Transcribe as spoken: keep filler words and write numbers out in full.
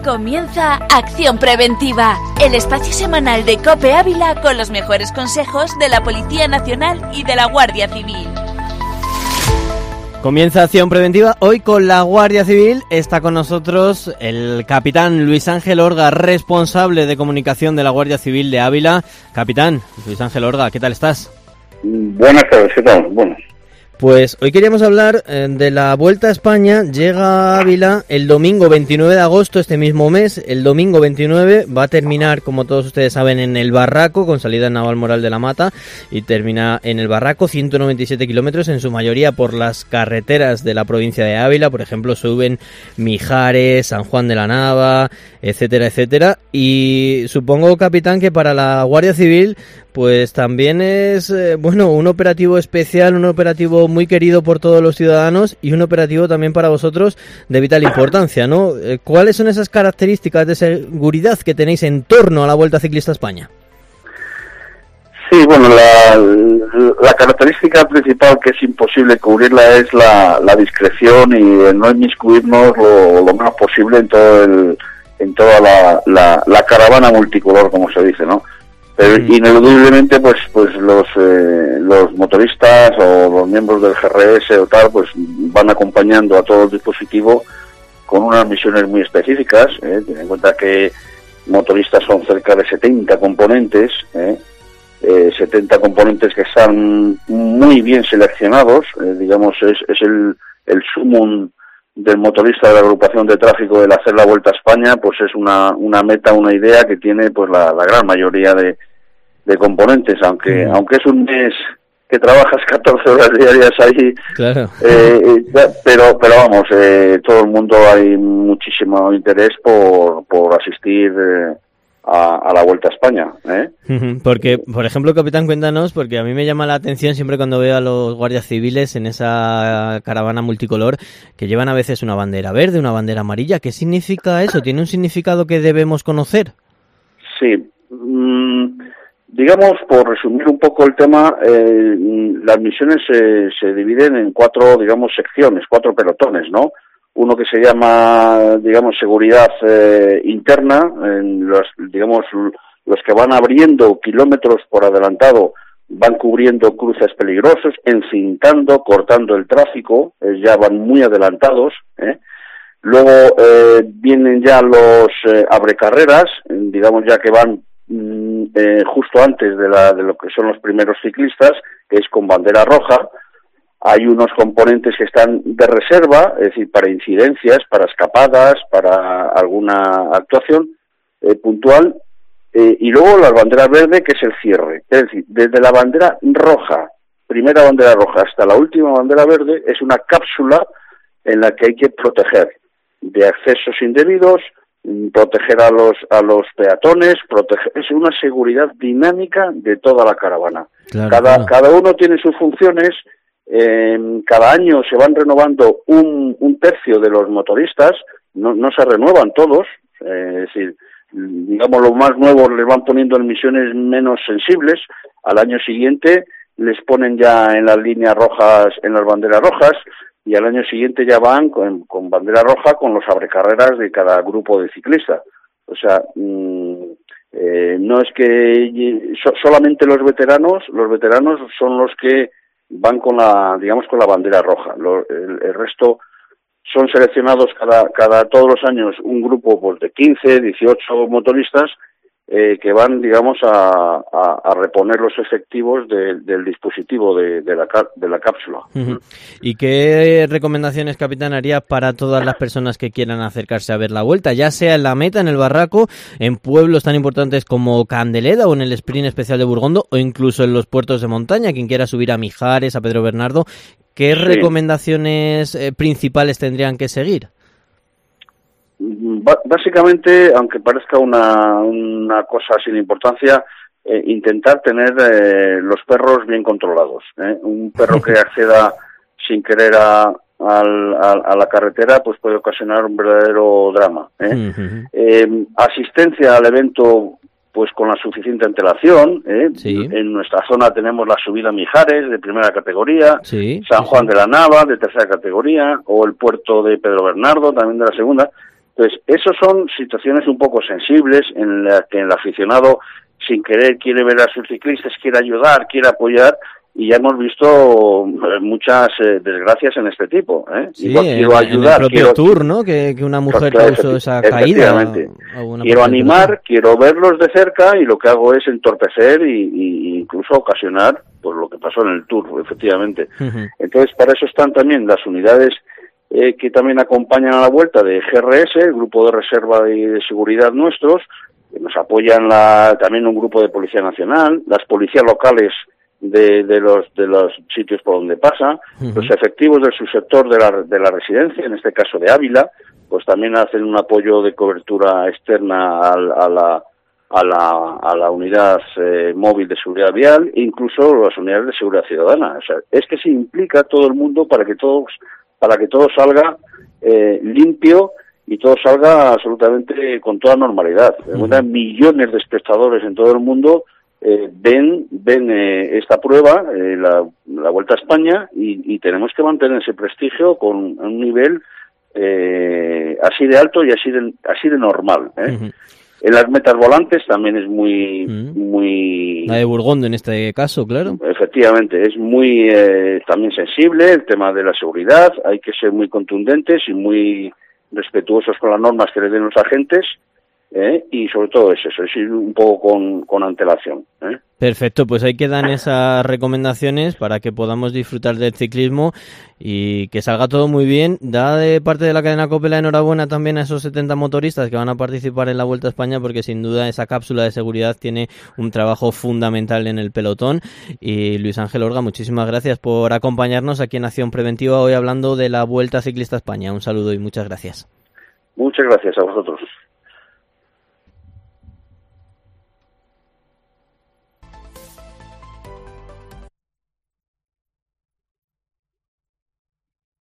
Comienza Acción Preventiva, el espacio semanal de COPE Ávila con los mejores consejos de la Policía Nacional y de la Guardia Civil. Comienza Acción Preventiva, hoy con la Guardia Civil. Está con nosotros el capitán Luis Ángel Orga, responsable de comunicación de la Guardia Civil de Ávila. Capitán Luis Ángel Orga, ¿qué tal estás? Buenas tardes, ¿qué tal? Bueno. Pues hoy queríamos hablar eh, de la Vuelta a España. Llega a Ávila el domingo veintinueve de agosto, este mismo mes. El domingo veintinueve va a terminar, como todos ustedes saben, en el Barraco, con salida en Navalmoral de la Mata, y termina en el Barraco, ciento noventa y siete kilómetros, en su mayoría por las carreteras de la provincia de Ávila. Por ejemplo, suben Mijares, San Juan de la Nava, etcétera, etcétera. Y supongo, capitán, que para la Guardia Civil pues también es, eh, bueno, un operativo especial, un operativo muy querido por todos los ciudadanos y un operativo también para vosotros de vital importancia, ¿no? ¿Cuáles son esas características de seguridad que tenéis en torno a la Vuelta Ciclista a España? Sí, bueno, la, la característica principal que es imposible cubrirla es la, la discreción y el no inmiscuirnos lo, lo más posible en todo el, en toda la, la, la caravana multicolor, como se dice, ¿no? Pero ineludiblemente pues pues los eh, los motoristas o los miembros del G R S o tal pues van acompañando a todo el dispositivo con unas misiones muy específicas. eh. Ten en cuenta que motoristas son cerca de setenta componentes, eh, eh, setenta componentes que están muy bien seleccionados, eh, digamos es, es el, el sumum del motorista de la agrupación de tráfico del hacer la Vuelta a España, pues es una una meta, una idea que tiene pues la, la gran mayoría de, de componentes, aunque mm. aunque es un mes que trabajas catorce horas diarias ahí, claro. eh, pero pero vamos, eh, todo el mundo hay muchísimo interés por por asistir eh, A, a la Vuelta a España, ¿eh? Porque, por ejemplo, capitán, cuéntanos, porque a mí me llama la atención siempre cuando veo a los guardias civiles en esa caravana multicolor que llevan a veces una bandera verde, una bandera amarilla. ¿Qué significa eso? ¿Tiene un significado que debemos conocer? Sí, mm, digamos, por resumir un poco el tema, eh, las misiones se, se dividen en cuatro, digamos, secciones, cuatro pelotones, ¿no? Uno que se llama, digamos, seguridad eh, interna, en los, digamos, los que van abriendo kilómetros por adelantado, van cubriendo cruces peligrosos, encintando, cortando el tráfico, eh, ya van muy adelantados, ¿eh? Luego eh, vienen ya los eh, abrecarreras, digamos ya que van mm, eh, justo antes de, la, de lo que son los primeros ciclistas, que es con bandera roja. Hay unos componentes que están de reserva, es decir, para incidencias, para escapadas, para alguna actuación eh, puntual, eh, y luego la bandera verde, que es el cierre. Es decir, desde la bandera roja, primera bandera roja, hasta la última bandera verde, es una cápsula en la que hay que proteger de accesos indebidos, proteger a los a los peatones, proteger, es una seguridad dinámica de toda la caravana. Claro, cada claro. cada uno tiene sus funciones. Eh, cada año se van renovando un, un tercio de los motoristas, no, no se renuevan todos, eh, es decir, digamos los más nuevos les van poniendo en misiones menos sensibles, al año siguiente les ponen ya en las líneas rojas, en las banderas rojas, y al año siguiente ya van con, con bandera roja con los abrecarreras de cada grupo de ciclistas. O sea, mmm, eh, no es que so, solamente los veteranos, los veteranos son los que van con la, digamos, con la bandera roja. Lo, el, el resto son seleccionados cada, cada todos los años un grupo pues de quince, dieciocho motoristas eh, que van, digamos, a, a, a reponer los efectivos de, del dispositivo de, de, la, de la cápsula. Uh-huh. ¿Y qué recomendaciones, capitán, haría para todas las personas que quieran acercarse a ver la Vuelta, ya sea en la meta, en el Barraco, en pueblos tan importantes como Candeleda o en el Sprint Especial de Burgondo, o incluso en los puertos de montaña, quien quiera subir a Mijares, a Pedro Bernardo? ¿Qué sí. recomendaciones eh, principales tendrían que seguir? Básicamente, aunque parezca una, una cosa sin importancia, eh, intentar tener eh, los perros bien controlados. ¿eh? Un perro que acceda sin querer a, al, a, a la carretera pues puede ocasionar un verdadero drama. ¿eh? Uh-huh. Eh, asistencia al evento pues con la suficiente antelación. ¿eh? Sí. En nuestra zona tenemos la subida Mijares de primera categoría, sí, San Juan sí, sí. de la Nava de tercera categoría, o el puerto de Pedro Bernardo también de la segunda. Entonces, esas son situaciones un poco sensibles en las que el aficionado, sin querer, quiere ver a sus ciclistas, quiere ayudar, quiere apoyar, y ya hemos visto muchas eh, desgracias en este tipo. ¿eh? Sí, Igual quiero en, ayudar, en el propio quiero, Tour, ¿no? Que, que una mujer claro, causó esa efectivamente. caída. A una Quiero animar, persona. quiero verlos de cerca, y lo que hago es entorpecer y, y incluso ocasionar pues lo que pasó en el Tour, efectivamente. Uh-huh. Entonces, para eso están también las unidades eh, que también acompañan a la Vuelta de G R S, el grupo de reserva y de seguridad nuestros, que nos apoyan la, también un grupo de Policía Nacional, las policías locales de, de los de los sitios por donde pasa, uh-huh. los efectivos del subsector de la, de la residencia, en este caso de Ávila, pues también hacen un apoyo de cobertura externa a, a la a la a la unidad eh, móvil de seguridad vial, e incluso las unidades de seguridad ciudadana. O sea, es que se implica todo el mundo para que todos para que todo salga eh, limpio y todo salga absolutamente con toda normalidad. Uh-huh. Millones de espectadores en todo el mundo eh, ven ven eh, esta prueba, eh, la, la Vuelta a España, y, y tenemos que mantener ese prestigio con un nivel eh, así de alto y así de así de normal. ¿eh? Uh-huh. En las metas volantes también es muy uh-huh. muy la de Burgondo en este caso, claro. Efectivamente, es muy eh, también sensible el tema de la seguridad. Hay que ser muy contundentes y muy respetuosos con las normas que les den los agentes, ¿eh? Y sobre todo es eso, es ir un poco con, con antelación. ¿eh? Perfecto, pues ahí quedan esas recomendaciones para que podamos disfrutar del ciclismo y que salga todo muy bien. Da de parte de la cadena COPE la enhorabuena también a esos setenta motoristas que van a participar en la Vuelta a España, porque sin duda esa cápsula de seguridad tiene un trabajo fundamental en el pelotón. Y Luis Ángel Orga, muchísimas gracias por acompañarnos aquí en Acción Preventiva, hoy hablando de la Vuelta Ciclista a España. Un saludo y muchas gracias. Muchas gracias a vosotros.